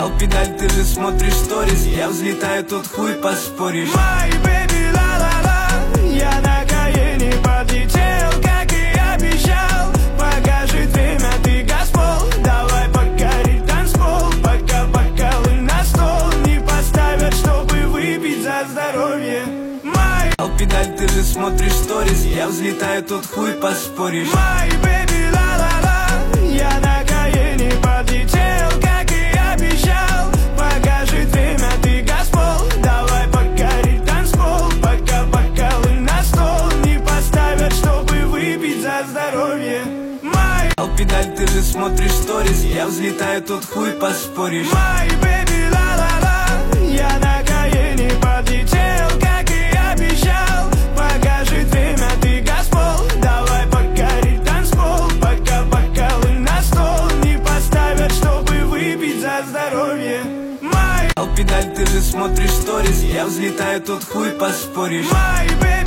Педаль, ты же смотришь сторис, я взлетаю, тут хуй поспоришь. My baby, ла-ла-ла, я на Каене подлетел, как и обещал. Покажи время, ты Газпол, давай покорить танцпол. Пока бокалы на стол не поставят, чтобы выпить за здоровье. Педаль, ты же смотришь сторис, я взлетаю, тут хуй поспоришь. My baby, ла-ла-ла, я на Каене подлетел, как и обещал. Покажи время, ты Газпол, давай покорить танцпол. Пока бокалы на стол не поставят, чтобы выпить за здоровье. Педаль, ты же смотришь сторис, я взлетаю, тут хуй поспоришь. My baby, ла-ла-ла, я на Каене подлетел, как и обещал. Покажи время, ты Газпол, давай покорить танцпол. Пока бокалы на стол не поставят, чтобы выпить за здоровье. Педаль, ты же смотришь сторис, я взлетаю, тут хуй поспоришь. My baby,